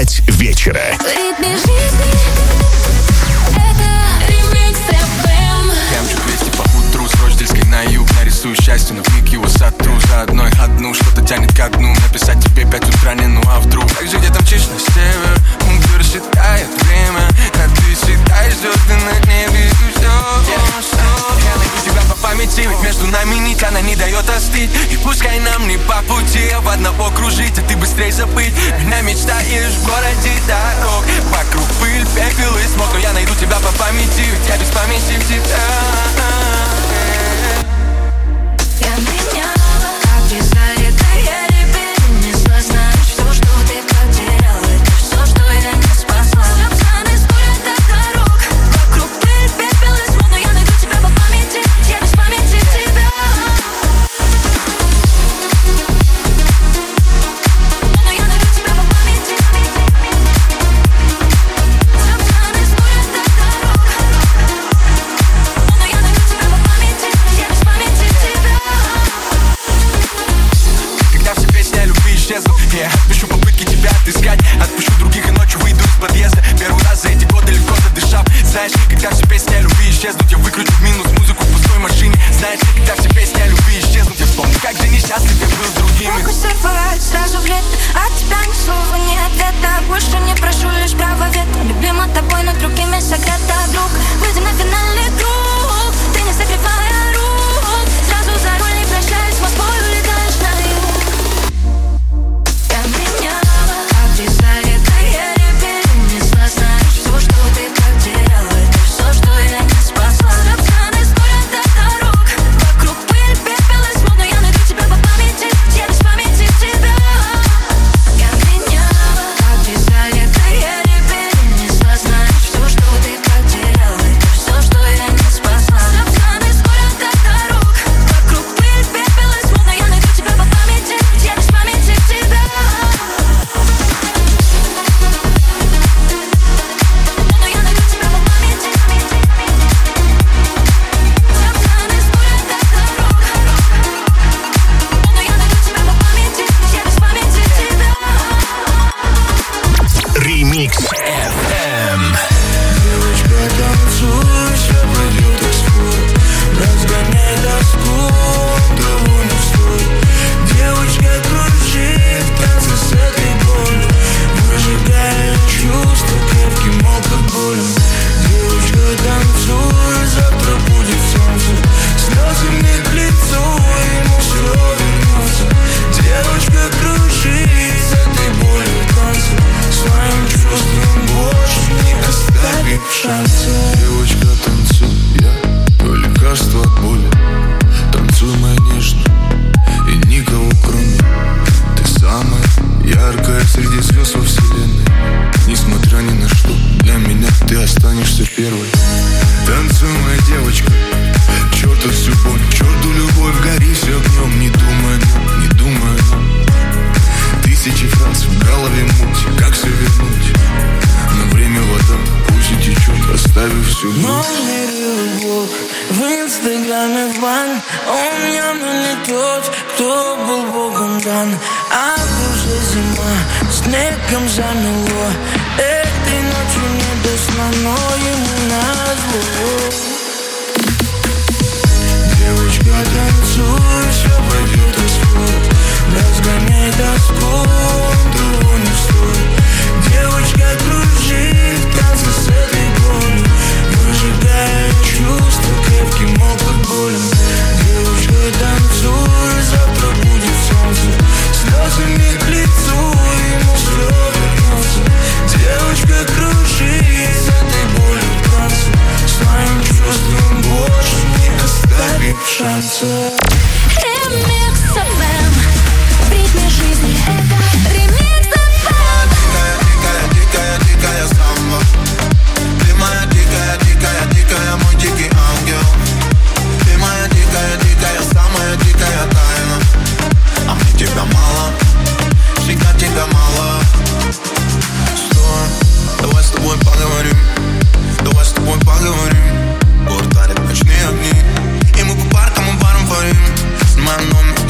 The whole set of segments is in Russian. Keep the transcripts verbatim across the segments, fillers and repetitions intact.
пять вечера. В ритме жизни это Ремикс эф эм. Ямчу двести по утру с Рождельской на юг. Нарисую счастье, но вмиг его сотру. За одной одну, что-то тянет ко дну. Написать тебе пять утра, не ну а вдруг. Так же где-то мчишь на север, пунктир рассчитает время. А ты считаешь звезды на небе, и все. Я найду тебя по памяти, ведь между нами нить, она не дает остыть. И пускай нам не по пути, а в одного кружить, а ты быстрей забыть. Меня мечтаешь в городе дорог. Вокруг пыль, пепел и смог. Но я найду тебя по памяти, ведь я без памяти в тебя. Я меняла, как дизайнер, я перенесла. Знаешь, все, что ты потеряла, это все, что я не спасла. Собственно, история до дорог. Вокруг пыль, пепел и смог. Но я найду тебя по памяти, я без памяти в тебя. Но я найду тебя по памяти. Собственно, история до дорог. Но я найду тебя по памяти, я без памяти в тебя. Когда все песни о любви исчезнут, я отпишу попытки тебя отыскать. Отпущу других и ночью выйду из подъезда. Первый раз за эти годы легко задышав. Знаешь, когда все песни о любви исчезнут, я выкручу в минус музыку в пустой машине. Знаешь, когда все песни о любви исчезнут, я вспомню, как же несчастлив я был с другими. Могу сорвать сразу в лето, от тебя ни слова, ни ответа. Больше не прошу лишь права вето. Любима тобой, но другими согрета. Друг, выйдем на финальный круг. Ты не закрывая рук. Сразу за руль не прощаясь, в Москву улетаешь на юг. Я меняла, как дизайнер, я перенесла. Знаешь, все, что ты потеряла, это все, что я не спасла. Собственно, история до дорог. Вокруг пыль, пепел и смог. Но я найду тебя по памяти, я без памяти в тебя. Я меняла, как дизайнер, я перенесла. Знаешь, все, что ты потеряла, это все, что я не спасла. Собственно, история до дорог. Вокруг пыль, пепел и смог. Но я найду тебя по памяти, я без памяти в тебя. Но я найду тебя по памяти. Собственно, история до дорог. Но я найду тебя по памяти, я без памяти в тебя. Ремикс эф эм. Девочка, танцуй, все пройдет так скоро. Разгоняй тоску, того не стоит. Девочка, кружи в танце с этой болью. Выжигая чувства крепким алкоголем. Девочка, танцуй, завтра будет солнце. Слезами к лицу, ему все вернется. Девочка, кружи с этой болью в танце. Своим чувством больше не оставим шанса. Девочка, танцуй, я твое лекарство от боли. Танцуй, моя нежная, и никого кроме. Ты самая яркая среди звезд во вселенной. Несмотря ни на что, для меня ты останешься первой. Танцуй, моя девочка, к черту всю боль, к черту любовь, гори все огнем. Не думай о нем, не думай о нем. Тысячи фраз в голове муть, как все вернуть? Но время вода, пусть и течет, оставив всю грудь. Номер любовь в инстаграме в бан. Он явно не тот, кто был богом дан. А в душе зима, снегом замело. Этой ночью не до сна, но ему назло. Девочка, танцуй, все пройдет так скоро. Разгоняй тоску, того не стоит. Девочка, кружи в танце с этой болью. Выжигая чувства крепким алкоголем. Девочка, танцуй, завтра будет солнце. Слезами к лицу, ему все вернется. Девочка, кружи с этой болью в танце. Своим чувством больше не оставим шанса. Ремикс эф эм. В ритме жизни это Ремикс эф эм. Дикая, дикая, дикая самба. Ты моя дикая, дикая, дикая, мой дикий ангел. Ты моя дикая, дикая, самая дикая тайна. А мне тебя мало, всегда тебя мало. Стой, давай с тобой поговорим. Давай с тобой поговорим. Город дарит ночные огни, и мы по паркам и барам парим. Снимаем номер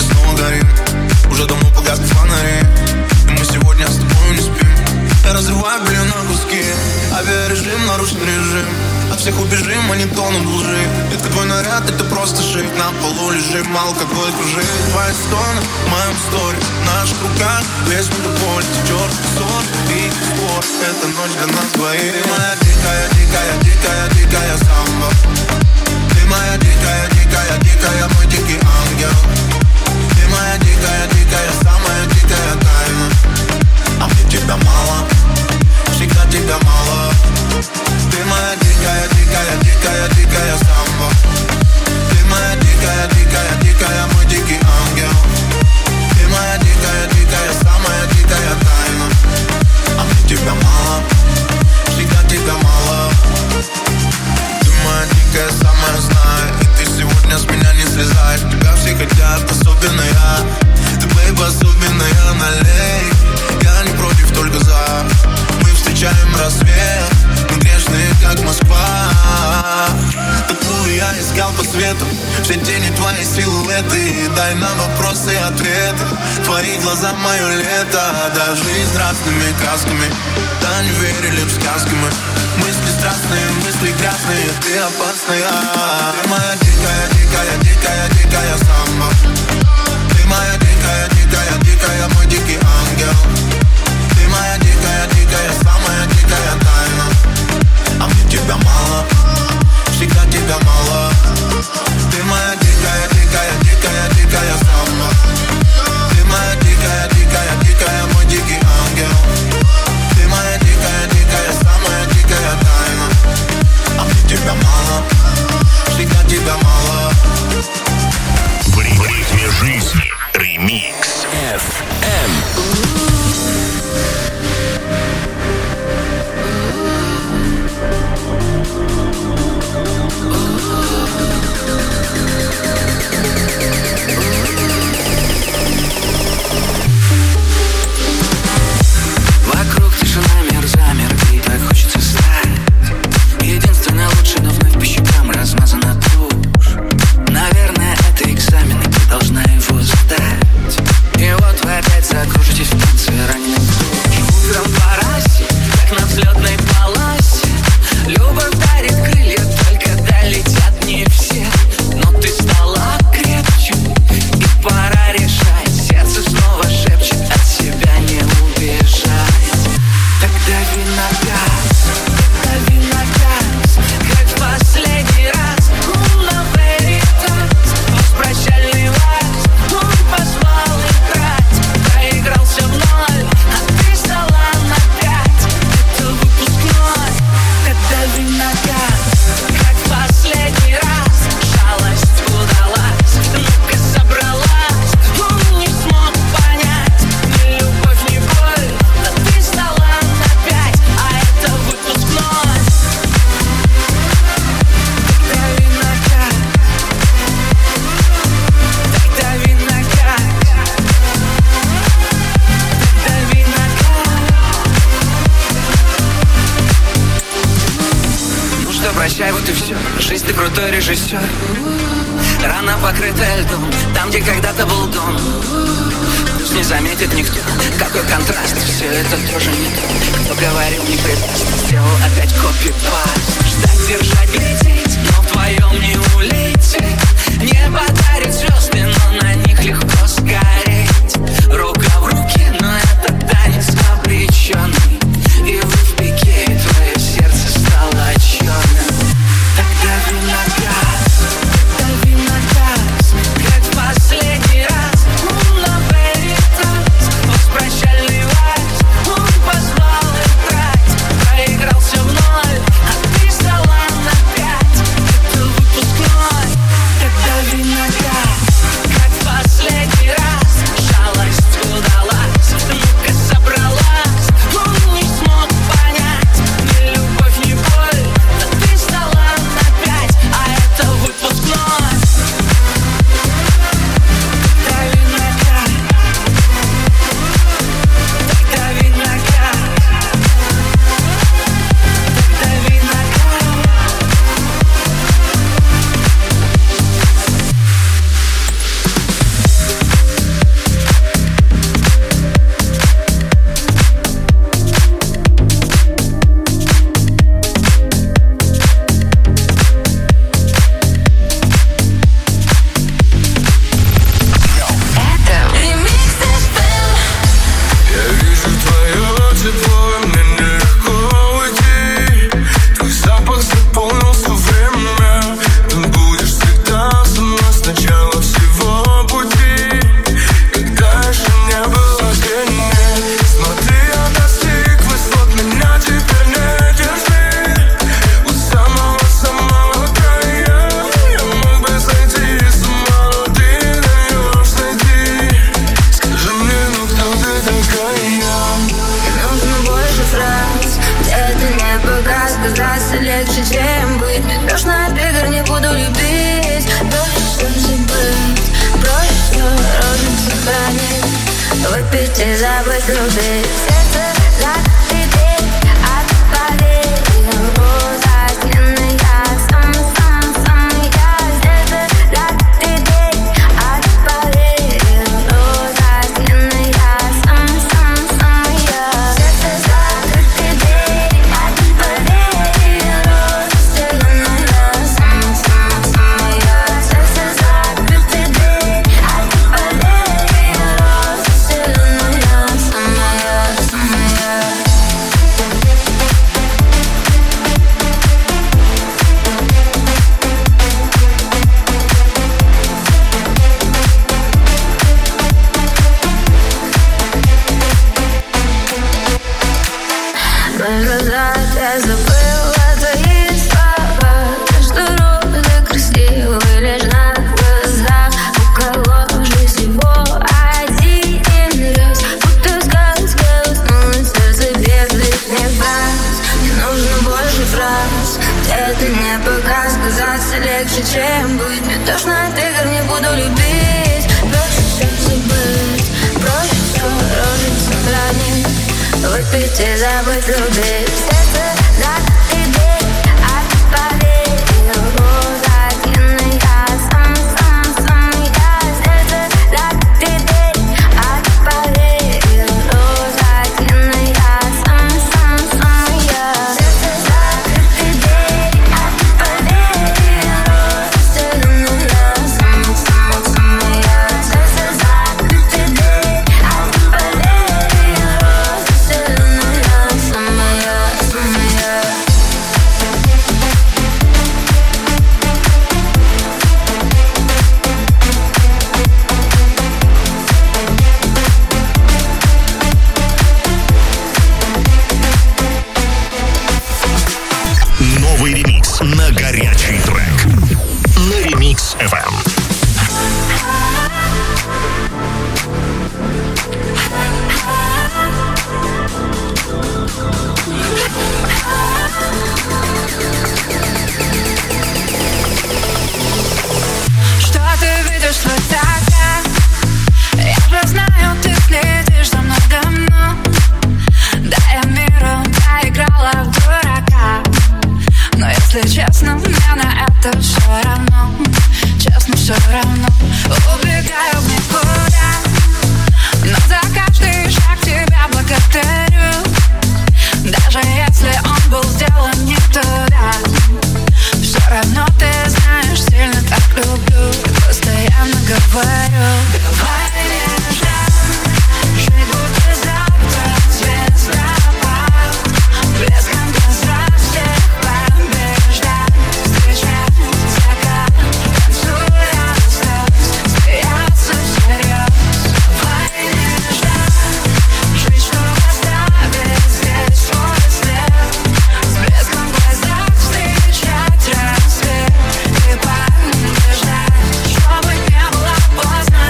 монотоном лжи. Это твой наряд, это просто шик. На полу лежим, алкоголь кружит. Твои стоны в моем сторе. В наших руках весь мир боль. Течет сон и спор. Это ночь для нас двоих. Ты моя дикая, дикая, дикая, дикая самба. Ты моя дикая, дикая, дикая, мой дикий ангел. Ты моя дикая, дикая, самая дикая тайна. А мне тебя мало, всегда тебя мало. Ты моя дикая, дикая, дикая, дикая самба. Ты моя дикая, дикая, дикая, мой дикий ангел. Ты моя дикая, дикая, самая дикая тайна. А мне тебя мало, всегда тебя мало. Ты моя дикая, самая знай. И ты сегодня с меня не слезай. Тебя все хотят, особенно я. Ты, бейб, особенная, налей. Я не против, только за. Мы встречаем рассвет. Мы грешные, как Москва. Такую я искал по свету. Все тени, твои силуэты. Дай нам вопросы и ответы. Твои глаза, мое лето. Да, жизнь разными красками. Да, не верили в сказки мы. Мысли страстные, мысли грязные. Ты опасная. Ты моя дикая, дикая, дикая, дикая самба. Ты моя дикая, дикая, дикая, мой дикий ангел. Ты моя дикая, дикая, самая дикая тайна. А мне тебя мало, всегда тебя мало. Ты моя дикая, дикая, дикая, дикая самба. Ты моя дикая, дикая, дикая, мой дикий ангел. Ты моя дикая, дикая, самая дикая тайна. А мне тебя мало, всегда тебя мало. В ритме жизни ремикс эф эм. Вокруг тишина, мир замер, и так хочется стать. Единственное лучше, но вновь по щекам размазана тушь. Наверное, это экзамен, и ты должна его сдать. И вот вы опять закружитесь в танце раненый душ. Утром по расе, как на взлетной полосе. Любовь дарит крылья, только долетят не все. Но ты стала крепче, и пора решать. Сердце снова шепчет, от себя не убежать. Так дави на газ, дави на газ, как в последний раз. Луна веритас, прощальный вальс. Он позвал играть, проигрался в ноль, а ты стала на пять. Это выпускной. Так дави на газ, как в последний раз. Жалость удалась, ну-ка собралась. Он не смог понять ни любовь, ни боль, а ты стала на пять, а это выпускной. Так дави на газ, так дави на газ, так дави на газ. Ну что, прощай, вот и все. Жизнь, ты крутой режиссер. Рана покрытая льдом, там, где когда-то был дом. Пусть не заметит никто, какой контраст. Все это тоже не то, кто говорил, не предаст. Сделал опять копипаст. Ждать, держать, глядеть, но вдвоем не улететь. Небо дарит звезды, но на них легко сгореть. Рука в руке, но это танец обреченный. И вы в пике, и твое сердце стало черным. Так дави на газ, дави на газ, как в последний раз. Луна веритас, прощальный вальс. Он позвал играть, проигрался в ноль, а ты стала на пять. Это выпускной. Так забыть любить. Сердце закрытый дверь, отпали роза длинная, сам-сам-сам я. Сердце закрытый дверь, отпали роза длинная, сам-сам-сам я. Сердце закрытый дверь, отпали роза длинная, сам-сам-сам я. Сердце закрытый дверь, отпали роза длинная, самая, самая. Мои глаза, я забыла твои слова. Что розы красивые лишь на глазах. У кого же всего один раз. Будто сказка уснула, сердце бегает мне вас. Мне нужно больше фраз, где ты мне пока сказаться легче, чем быть. Мне тошно от игр, не буду любить. Проще все забыть, проще все рожить сохранить. Выпить и забыть любить. Сердце закрытый дверь, отпали роза длинная, сам-сам-сам я. Сердце закрытый дверь, отпали роза длинная, сам-сам-сам я. Сердце закрытый дверь, отпали роза длинная, сам-сам-сам я. Сердце закрытый дверь, отпали роза длинная, самая, самая. Новый ремикс на горячий трек на Ремикс эф эм. Что ты видишь в глазах? Я же знаю, ты следишь за мной давно. Да, я миром проиграла в дурака. Но если честно, мне на это все равно. Честно, все равно. Убегаю в никуда, но за каждый шаг тебя благодарю. Даже если он был сделан не туда, все равно ты знаешь, сильно так люблю. И постоянно говорю: давай нежно, жить будто завтра звездопад. Блеском глаза всех побеждать, встречать закат, танцуя до слез, смеяться всерьез. Давай нежно, жить, чтобы оставить здесь свой след. С блеском в глазах встречать рассвет и побеждать, чтобы не было поздно.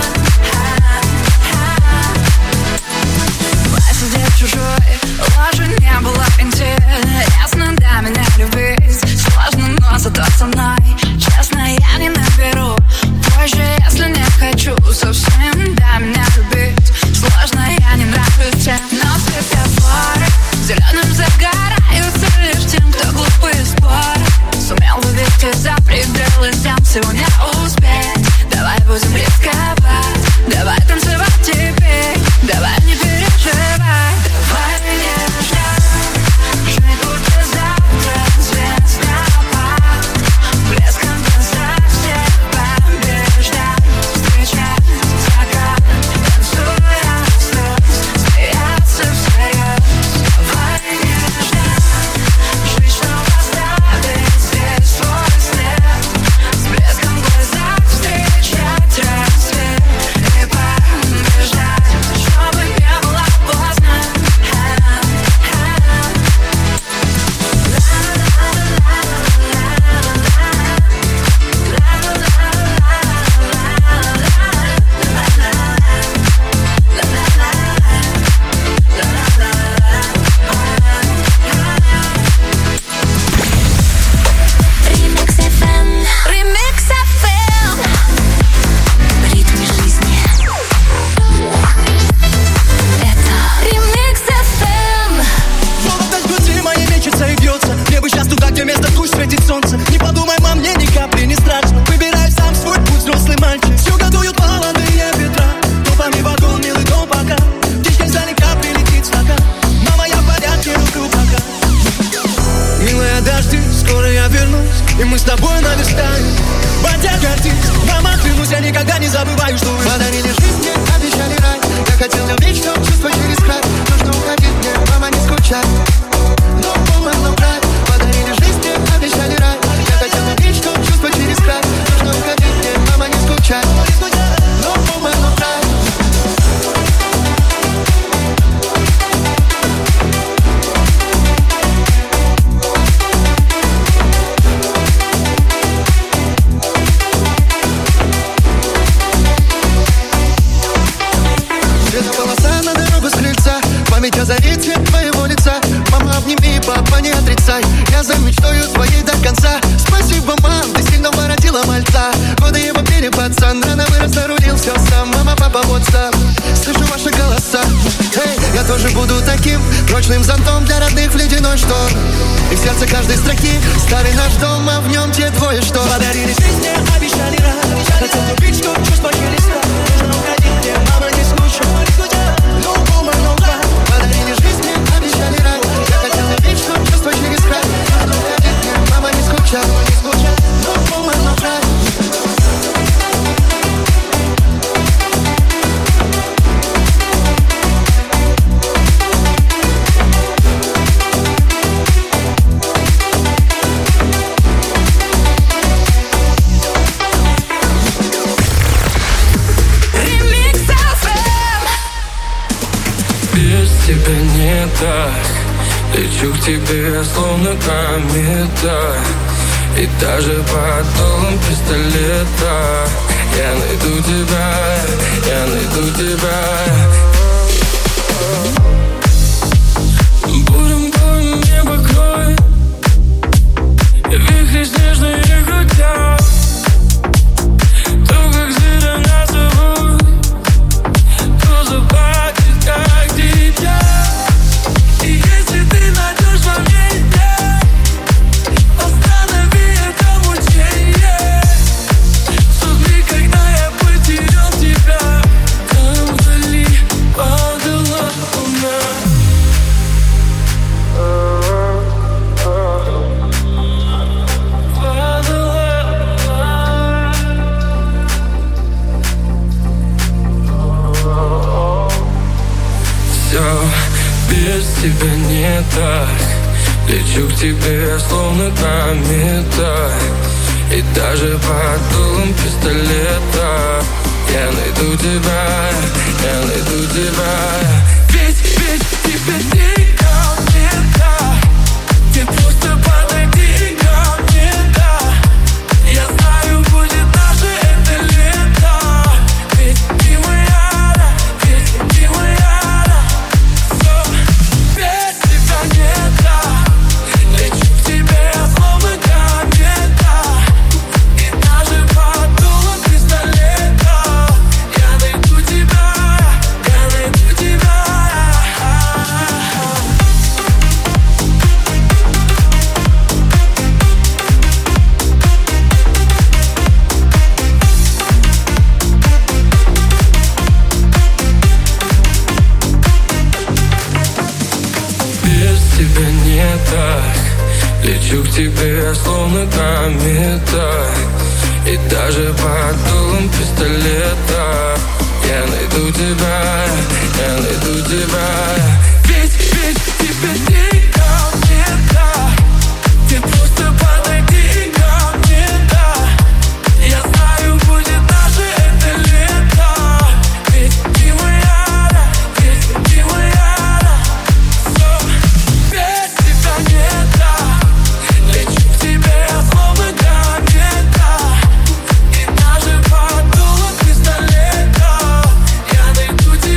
Посидеть чужой ложи не было интересно, да, меня любить сложно, но зато со мной честно я не наберу позже, если не хочу совсем, да, меня любить сложно, я не нравлюсь всем. Но светофоры зеленым загораются лишь тем, кто глупый спор. Сумел вывести за пределы, всем сегодня успеть. Давай будем рисковать, давай танцевать теперь, давай не переживай. Давай нежно, жить будто завтра звездопад. Блеском в глазах всех побеждать, встречать закат, забываю, что вы подарили жизнь мне, обещали рай. Я хотел любить, что чувство через край. Нужно уходить мне, мама, не скучай. No woman, no cry. Подарили жизнь мне, обещали рай. Я хотел любить, что чувство через край. Нужно уходить мне, мама, не скучай. No woman, no cry. Память озарит цвет твоего лица. Мама, обними, папа, не отрицай. Я за мечтою своей до конца. Спасибо, мам, ты сильно воротила мальца. Годы его пели, пацан, рано вырос, нарулил все сам. Мама, папа, вот сам, слышу ваши голоса. Эй, я тоже буду таким прочным зонтом для родных в ледяной шторм. И в сердце каждой строки старый наш дом, а в нем те двое, что подарили жизнь мне, обещали рай. Я хотел любить, что чувство через край. Нужно уходить мне, мама, не скучай. No woman, no cry. Подарили жизнь мне, обещали рай. Я хотел любить, что чувство через край. Нужно уходить мне, мама, не скучай. No woman, no cry. Тебя не так, лечу к тебе, словно комета. И даже под дулом пистолета я найду тебя, я найду тебя. Бурем, бурем небо кроет, вихри снежные крутят. То, как зверя нас зовут, то заплатит, как дитя. И если ты найдешь во мне идею, останови это мучение. Судьбы, когда я потерял тебя, там вдали падала луна. Все без тебя не так, лечу к тебе, словно комета. И даже под дулом пистолета я найду тебя, я найду тебя. Ведь, ведь тебе никто не так. Ты просто подойди ко мне, да. Я знаю, будет наше это лето. Ведь ты моя, да, ведь ты моя, да. Все, без тебя не так. Лечу к тебе, словно комета. И даже под дулом пистолета я найду тебя, я найду тебя. Без тебя не так, лечу к тебе, словно комета. И даже под дулом пистолета я найду тебя, я найду тебя. Ведь, ведь тебе никто не так. Ты просто подойди ко мне, да. Я знаю, будет наше это лето. Ведь ты моя, да, ведь ты моя, да. Все, без тебя не так. Лечу к тебе, словно комета. И даже под дулом пистолета я найду тебя.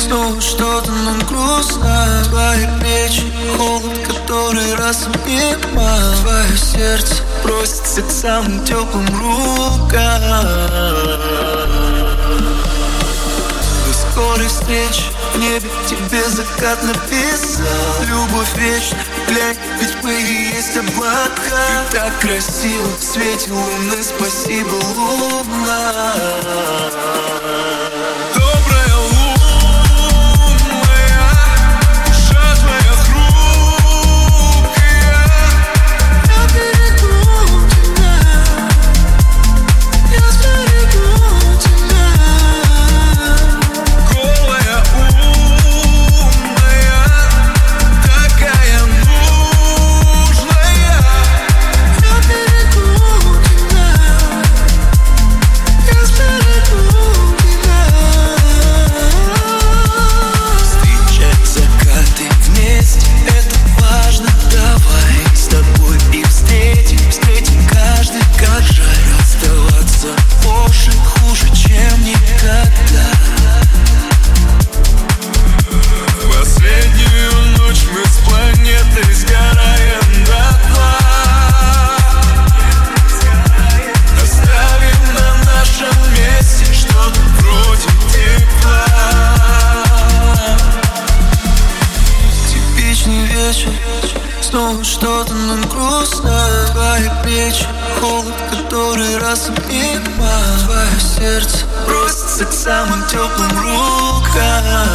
Снова что-то нам грустно. Твои плечи, холод, который раз мимо. Твое сердце просится к самым теплым рукам. До скорой встречи в небе тебе закат написал. Любовь вечна, глянь, ведь мы и есть облака. Ты так красиво в свете луны, спасибо, луна. Добрая лунная, душа твоя хрупкая. Я берегу тебя, я сберегу тебя. Голая, умная, такая нужная. Я берегу тебя, я сберегу тебя. Встречать закаты вместе, это важно. Давай с тобой и встретим, встретим каждый как жаль. Оставаться позже хуже, чем никогда. Последнюю ночь мы с планетой сгораем дотла. Оставим на нашем месте что-то вроде тепла. Типичный вечер, снова что-то нам грустно. Твои плечи, холод, который раз мимо. Твое сердце просится к самым теплым рукам.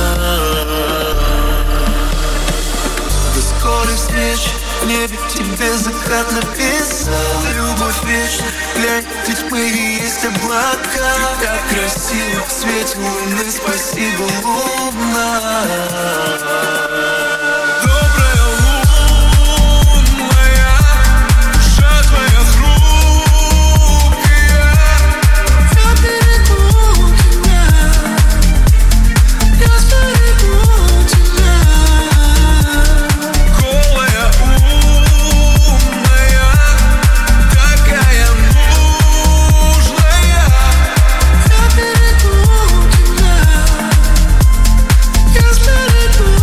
До скорой встречи в небе тебе закат написал. Любовь вечна, глянь, ведь мы и есть облака. Ты так красиво в свете луны, спасибо, луна. Добрая лунная, душа твоя хрупкая. Я берегу тебя, я сберегу тебя. Голая, умная, такая нужная. Я берегу тебя, я сберегу тебя.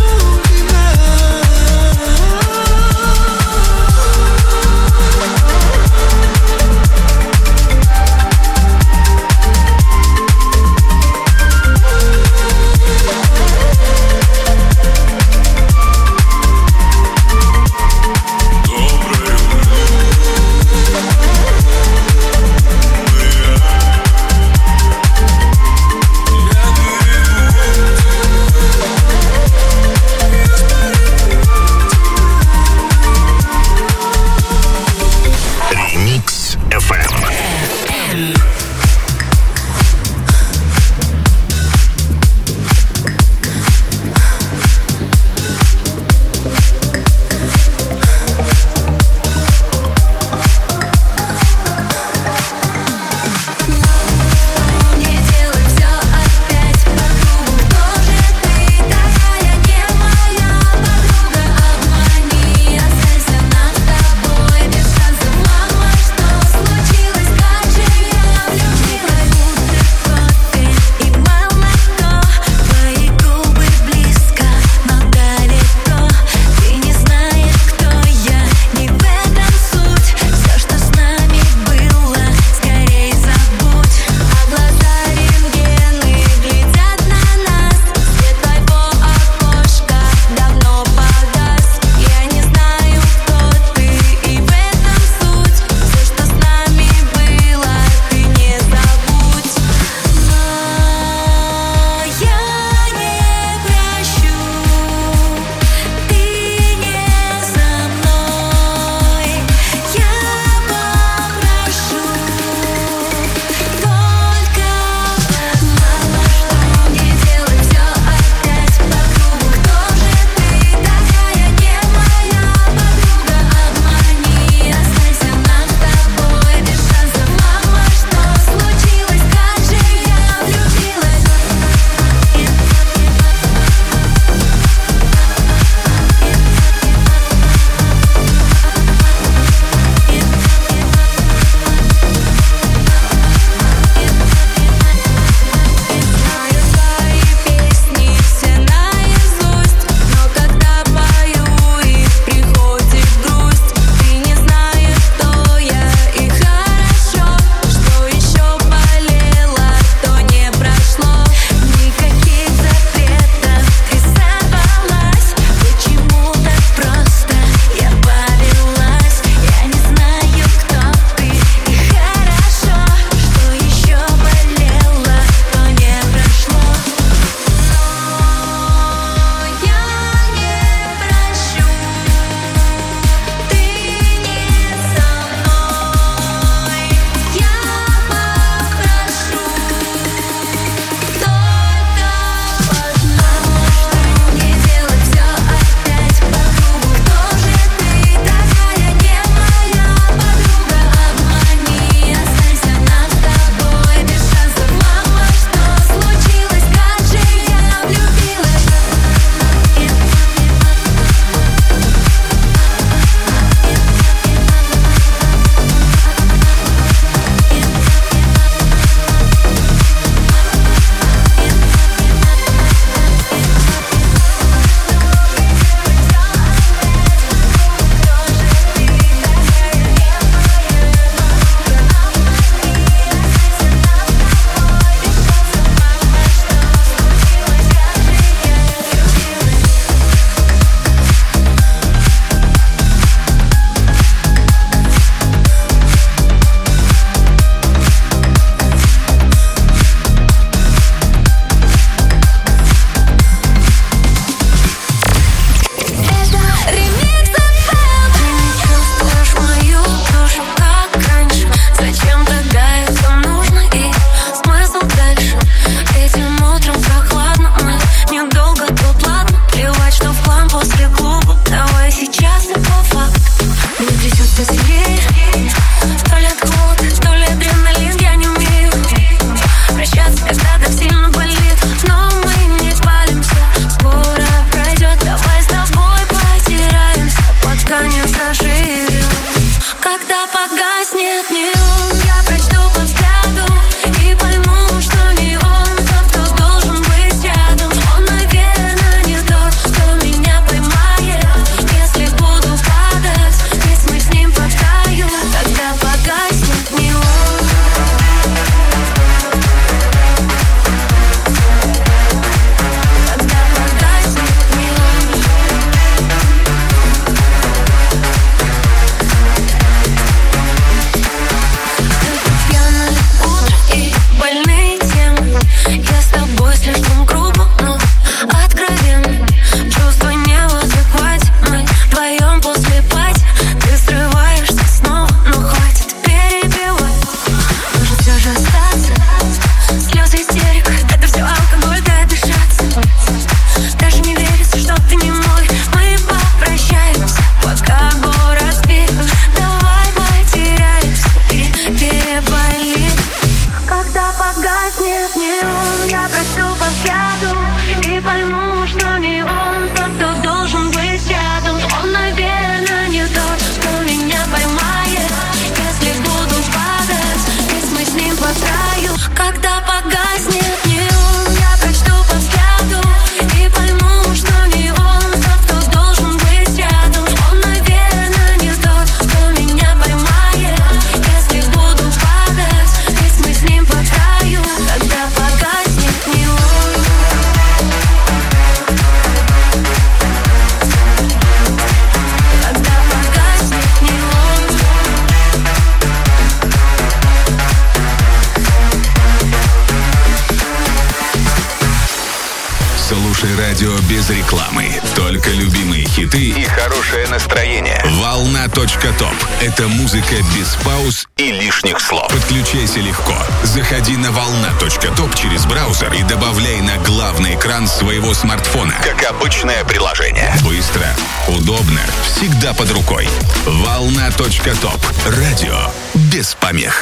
Слушай радио без рекламы. Только любимые хиты и хорошее настроение. Волна точка топ. Это музыка без пауз и лишних слов. Подключайся легко. Заходи на волна точка топ через браузер и добавляй на главный экран своего смартфона. Как обычное приложение. Быстро, удобно, всегда под рукой. волна точка топ. Радио без помех.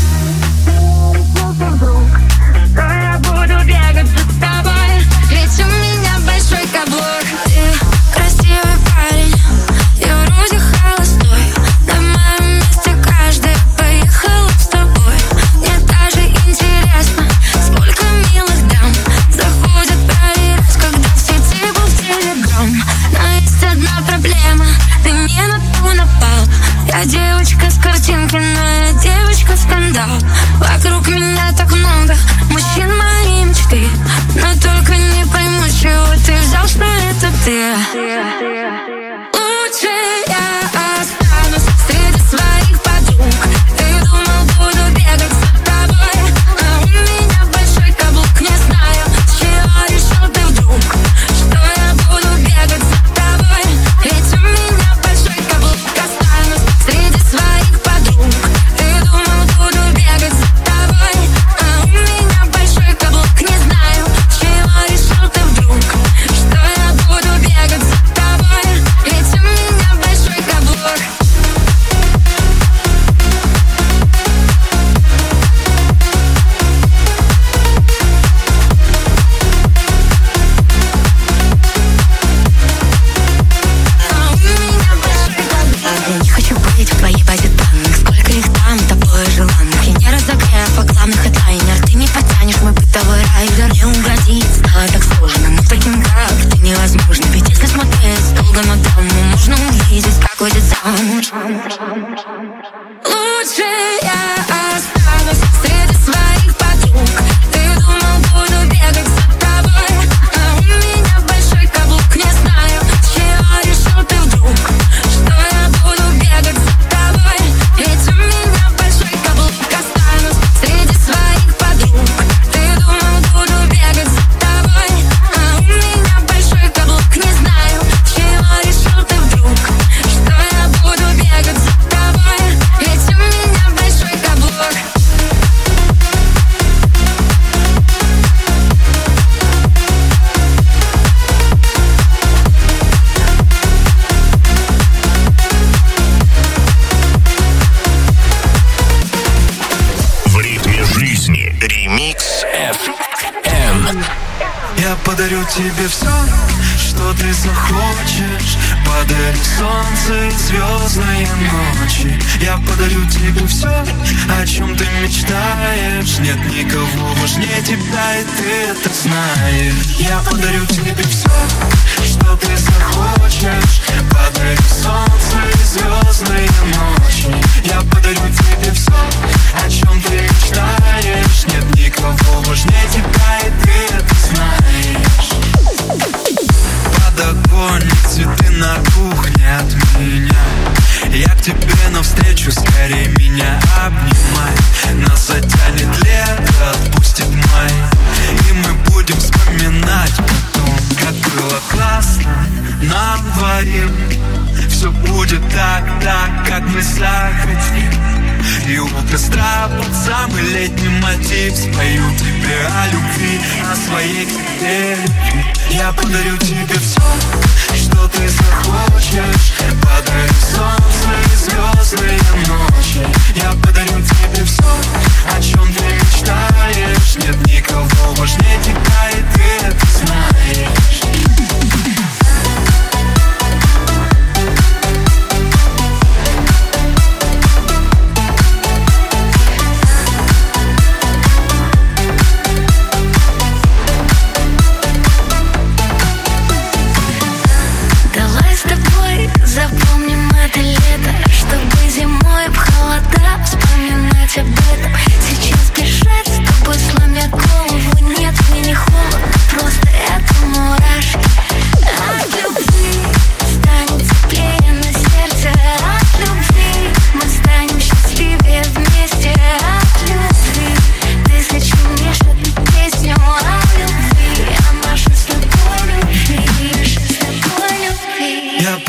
Я буду бегать за тобой, ведь у меня большой каблук. Ты красивый парень, я вроде холостой. На моем месте каждый поехал с тобой. Мне даже интересно, сколько милых дам заходят проверять, когда в сети был телеграм. Но есть одна проблема, ты не на ту напал. Я девочка с картинки, но я девочка скандал. Вокруг меня так много мужчин моей мечты, но только не пойму, чего ты взял, что это ты. Лучше я останусь среди своих подруг. Ты думал, буду бегать за тобой, а у меня большой каблук. Не знаю, с чего решил ты вдруг, что я буду бегать за тобой, ведь у меня большой каблук. Останусь среди своих подруг. Ты думал, буду бегать за тобой, а у меня большой каблук. Не знаю, с чего решил ты вдруг, что я буду бегать за тобой, ведь у меня большой каблук. Я не хочу быть в твоей базе данных. Сколько их там, тобой желанных. Я не разогрею по главных хедлайнер. Ты не потянешь мой бытовой райдер. Не угодить стало так сложно, но таким как ты невозможно. Ведь если смотреть долго на даму, можно увидеть, как выйдет замуж. Лучше я останусь среди своих подруг. Ты думал, буду бегать за тобой, а у меня большой каблук. Не знаю, с чего решил ты вдруг, что я буду бегать за тобой, ведь у меня большой каблук. Останусь среди своих подруг. Ты думал, буду бегать за тобой, а у меня большой каблук. Не знаю, с чего решил ты вдруг, что я буду бегать за тобой, ведь у меня большой каблук. В ритме жизни. Ремикс эф эм. Я подарю тебе все, что ты захочешь. Подарю солнце и звездные ночи. Я подарю тебе все, о чем ты мечтаешь. Нет никого важнее тебя, и ты это знаешь. Я подарю тебе все, что ты захочешь. Подарю солнце и звездные ночи. Я подарю тебе все, о чем ты мечтаешь. Нет никого важнее тебя, и ты это знаешь. Подоконник, цветы на кухне от меня. Я к тебе навстречу, скорее меня обнимай. Нас затянет лето, отпустит май, и мы будем вспоминать потом, как было классно нам двоим. Все будет так, так, как мы захотим. И у костра под самый летний мотив спою тебе о любви, о своей к тебе любви. Я подарю тебе все, что ты захочешь. Подарю солнце и звездные ночи. Я подарю тебе все, о чем ты мечтаешь. Нет никого важнее тебя, и ты это знаешь. Давай с тобой запомним это лето.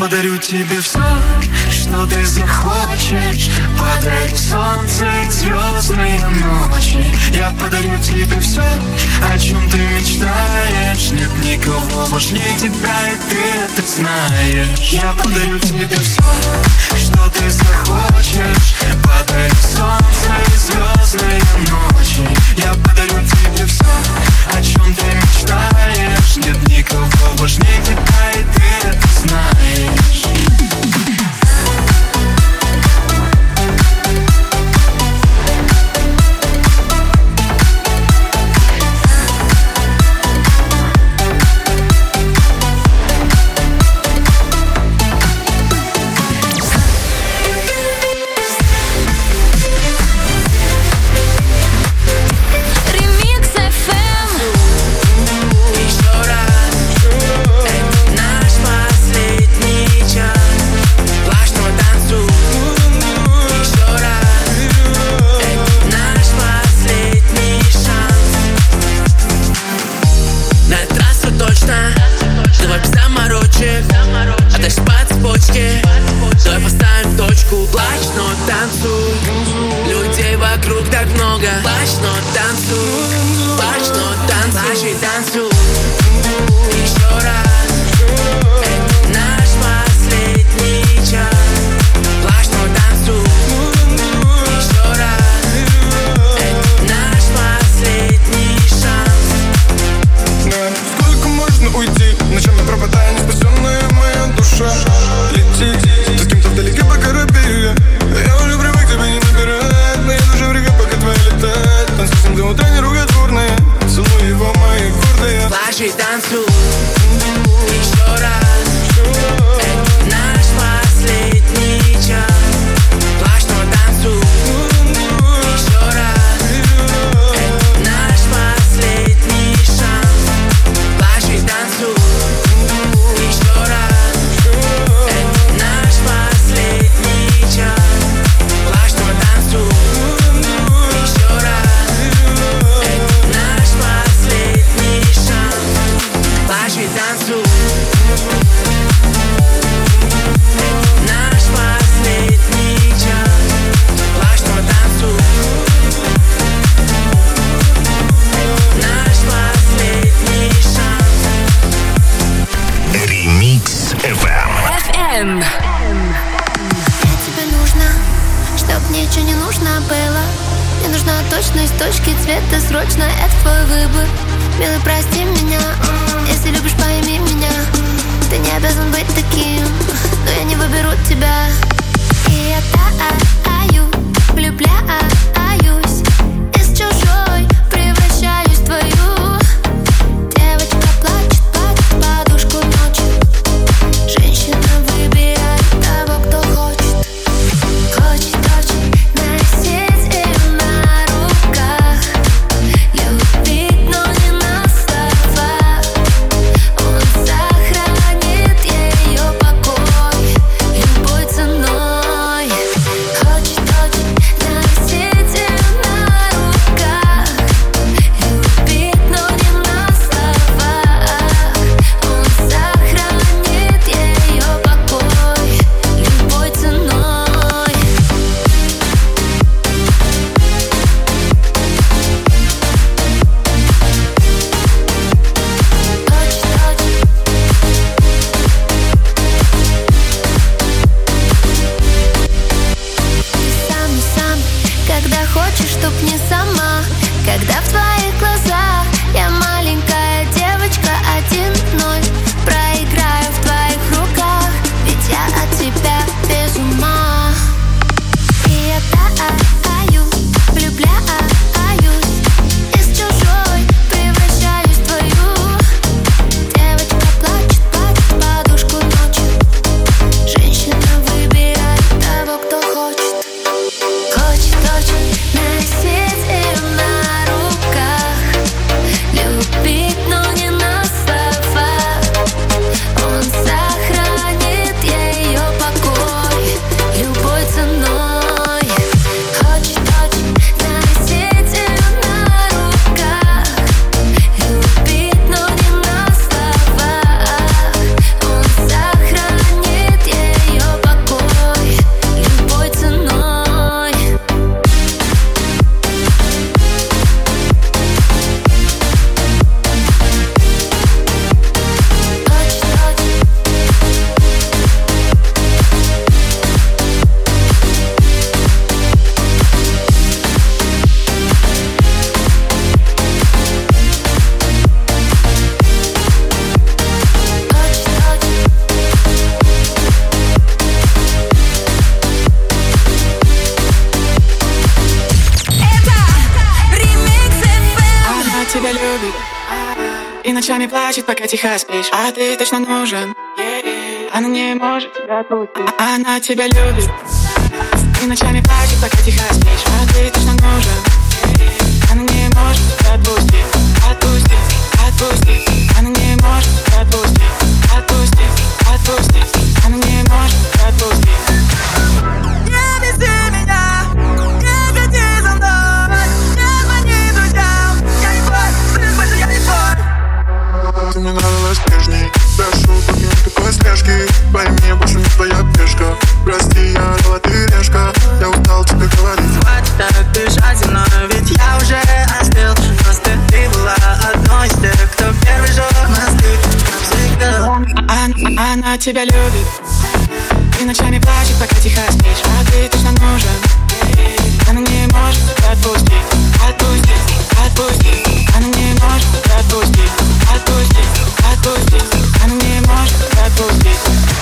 подарю тебе все, что ты захочешь. Подарю солнце и звездные ночи. Я подарю тебе все, о чем ты мечтаешь. Нет никого важнее тебя, и ты это знаешь. Я подарю тебе все, что ты захочешь. Подарю солнце и звездные ночи. Я подарю тебе все, о чем ты мечтаешь. Нет никого важнее тебя, и ты это знаешь. Давай поставим точку. Плачь, но танцуй. Людей вокруг так много. Плачь, но танцуй. Плачь, но танцуй. Плачь и танцуй. Еще раз. Это наш последний час. Плачь, но танцуй. Еще раз. Это наш последний шанс. Сколько можно уйти? Ночами пропадая неспасенная моя душа. Летит, ты с кем-то вдалеке по корабелю. Я уже привык тебя не набирать. Моя душа в реке, пока твоя летает. Танцуй с ним до утра неруготворная. Целуй его, мои гордые. Плачь и танцуй. Еще раз. Это наш последний час. Плачь, но танцуй. Еще раз. Это наш последний шанс. Плачь и танцуй. Еще раз. Это наш последний час. Плачь, но танцуй. Еще раз. Это наш последний шанс. Плачь и танцуй. Это наш последний час. Плачь, но танцуй. Это наш последний шанс. Ремикс эф эм. Мне тебе нужно, чтоб ничего не нужно было. Мне нужна точность, точки цвета срочно. Это твой выбор. Милый, прости меня. Если любишь, пойми меня. Ты не обязан быть таким, но я не выберу тебя. И я таю, влюбляюсь. Из чужой превращаюсь в твою. Девочка плачет, плачет подушку ночью. Женщина выбирает того, кто хочет. Хочет, хочет носить ее на руках. Любить, но не на словах. ночами плачет, пока тихо спишь, а ты точно нужен. Она не может тебя отпустить, а она тебя любит. Ты ночами плачет, пока тихо спишь, а ты точно нужен. Она не может тебя отпустить, отпустить, отпустить. Она не может тебя отпустить, отпустить, отпустить. Она не может тебя отпустить. Не вези меня, не гони за мной, не звони друзьям. Я не твой, блин, больше я не твой. Ты мне нравилась прежней, прошу, тут нет такой слежки. Пойми, я больше не твоя пешка. Прости, я орала, ты решка. Я устал тебе говорить. Хватит так бежать за мной, ведь я уже остыл. Просто ты была одной из тех, кто первый жёг мосты навсегда. Она, она тебя любит. Ты ночами плачет, пока тихо спишь, а ты точно нужен. Она не может тебя отпустить, отпустить, отпустить. Она не может тебя отпустить, отпустить, отпустить. Она не может тебя отпустить.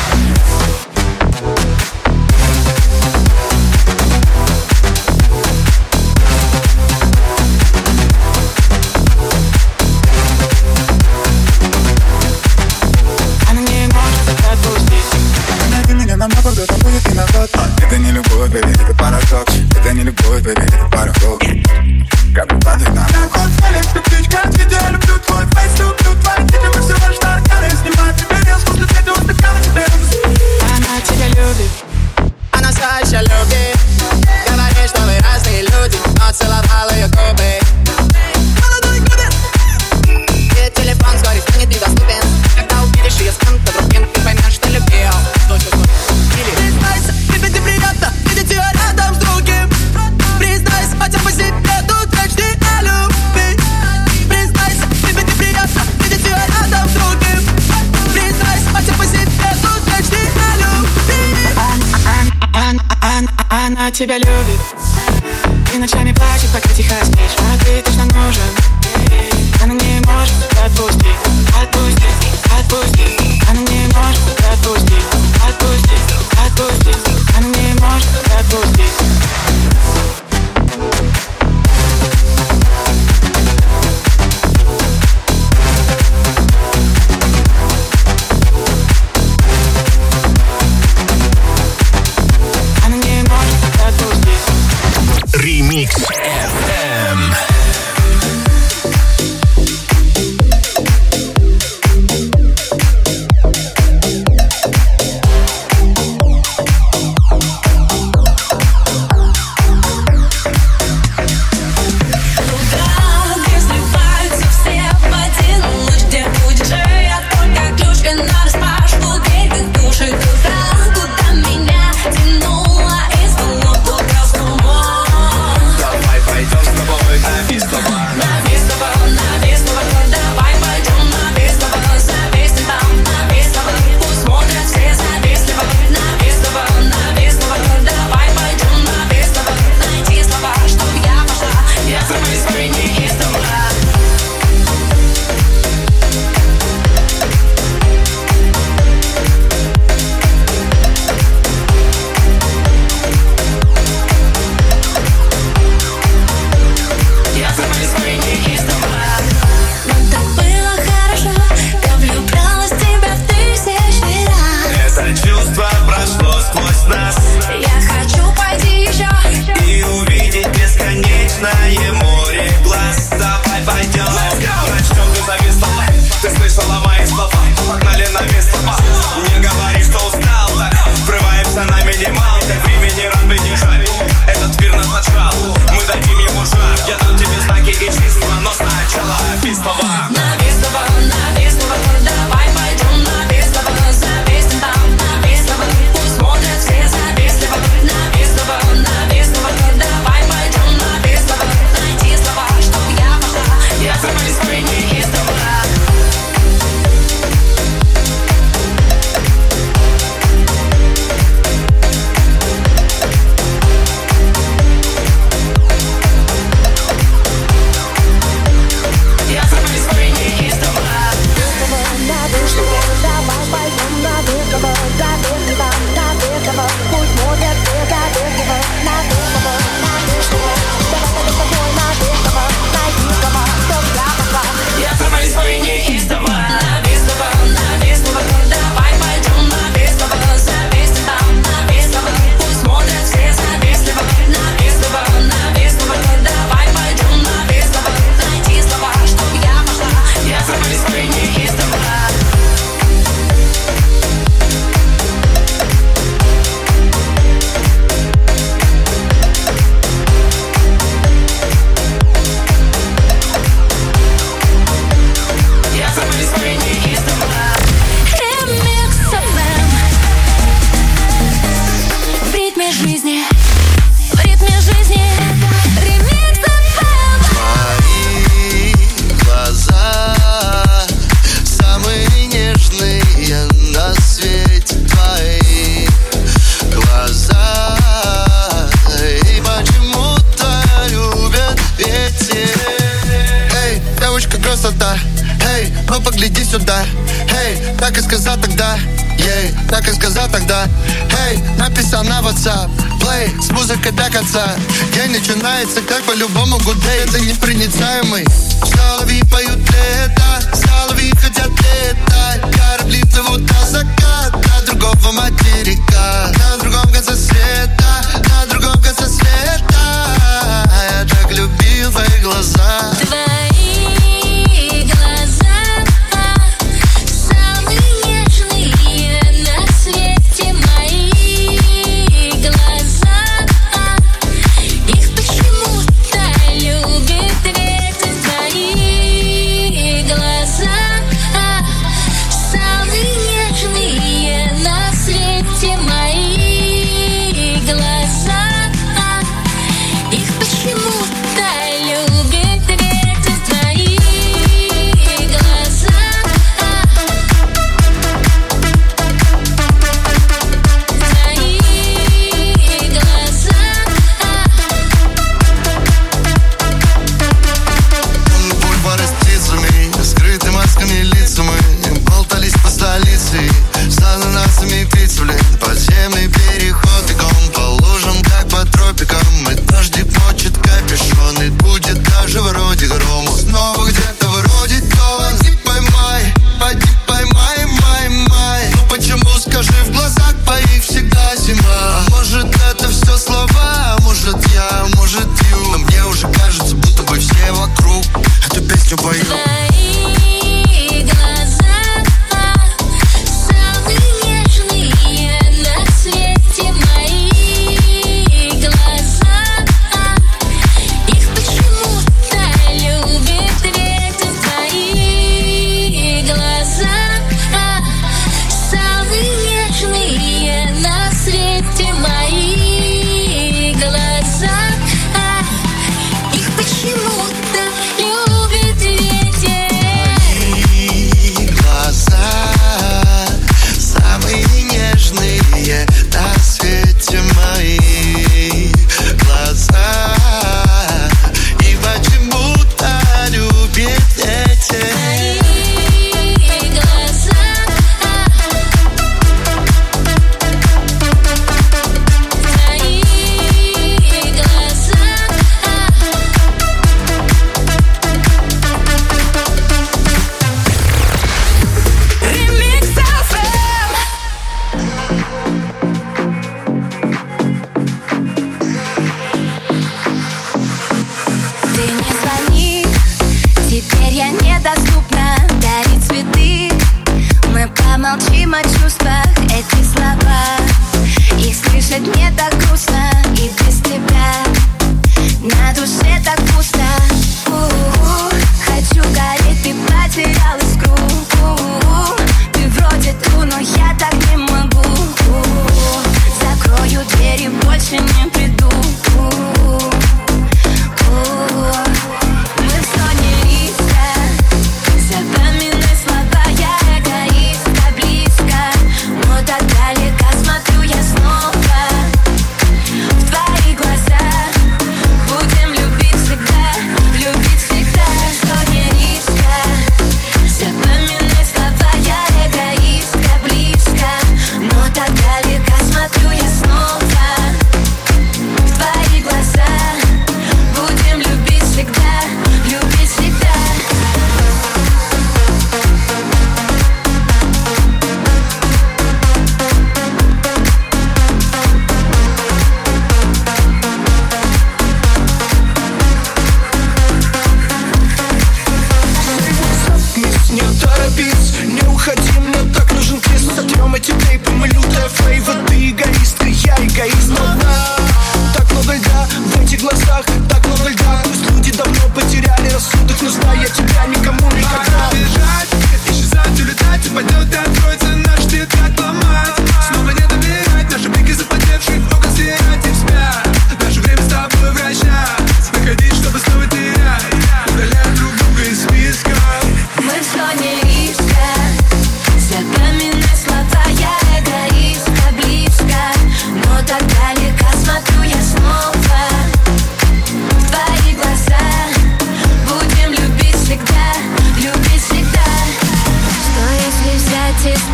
Намного кто-то будет и назад. Это не любовь, бэби, это парадокс. Это не любовь, бэби, это парадокс. Капли падают на пол. Как целик, ты птичка, я люблю твой фейс, люблю твои тени, мы всего лишь тараканы. Снимай тебе рилс, после третьего стакана тебе. Она тебя любит. Она все еще любит. Говорит, что вы разные люди, но целовал ее губы. Молодой губит. Ее телефон вскоре станет недоступен. Когда увидишь ее с кем-то другим, ты поймешь, что любил. Признайся, тебе не приятно видеть ее рядом с другим. Признайся, хотя бы себе тут прочти о любви. Признайся, тебе не приятно видеть ее рядом с другим. Признайся, хотя бы себе тут прочти о любви. Она, она, она тебя любит. Ты ночами плачет, пока тихо спишь, а ты точно нужен. Она не может тебя отпустить, отпустить, отпустить. Она не может тебя отпустить, отпустить, отпустить. Она не может тебя отпустить. Она не может тебя отпустить. Ремикс эф эм. так и сказал тогда, ей, так и сказал тогда. Эй, написал на WhatsApp, play с музыкой до конца. День начинается как по-любому good day. Это непроницаемый. Соловьи поют лето, соловьи хотят летать. Корабли плывут на закат до другого материка. На другом конце света, на другом конце света. Я так любил твои глаза. Твои глаза самые нежные на свете. Мои глаза, их почему-то любит ветер. Твои глаза самые нежные на свете. Мои глаза, их почему-то любит ветер. Твои глаза, твои глаза. Бульвары с птицами, скрыты масками лица. Мы болтались по столице, с ананасами пиццу, блин. Подземный переход бегом по лужам, как по тропикам. И дождик мочит капюшон, и будет даже вроде грома. Снова где-то вроде дома. Поди поймай, поди поймай, май, май. Ну почему, скажи, в глазах твоих всегда зима? Может это все слова, может я, может ю. Но мне уже кажется, будто бы все вокруг эту песню поют. Твои глаза самые нежные на свете. Мои глаза, их почему-то любит ветер. Твои глаза самые нежные на свете. Мои глаза, их почему-то любит ветер. Мои глаза самые нежные на свете. Мои глаза, и почему-то любит ветер. Твои глаза, твои глаза. Ремикс эф эм. Ты не звони, теперь я недоступна. Дари цветы, мы помолчим о чувствах. Эти слова, их слышать мне так грустно. И без тебя на душе так пусто. У-у-у, хочу гореть, ты потерял искру. У-у-у, ты вроде ту, но я так не могу. У-у-у, закрою дверь и больше не приду. У-у-у. Мы в зоне риска, запоминай слова, я эгоистка, близко, но так далеко смотрю я снова в твои глаза. Будем любить всегда.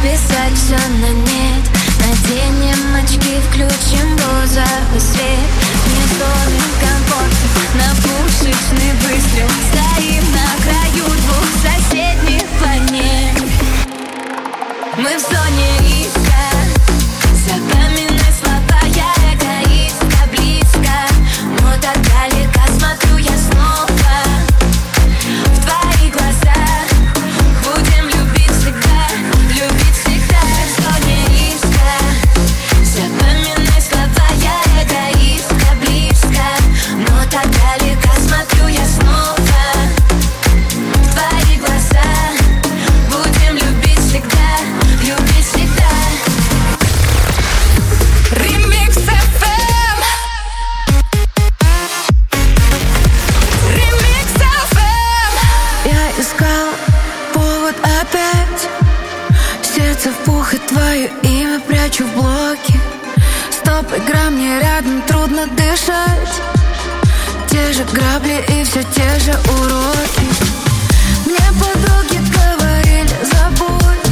списать все на нет. Наденем очки, включим розовый свет. Не зоны комфорта, на пушечный выстрел. Стоим на краю двух соседних планет. Мы в зоне риска. Запоминай слова, я эгоистка, близко. Но так далеко смотрю я снова в твои глаза. Будем любить всегда, любить всегда. В зоне риска. Запоминай слова, я эгоистка, близко. Но так далеко смотрю я снова в твои глаза. Будем любить всегда, любить всегда. Ремикс эф эм. Ремикс эф эм. Я искал повод опять. Сердце в пух и твое имя прячу в блоке. Стоп, игра мне рядом, трудно дышать. Те же грабли и все те же уроки. Мне подруги говорили, забудь.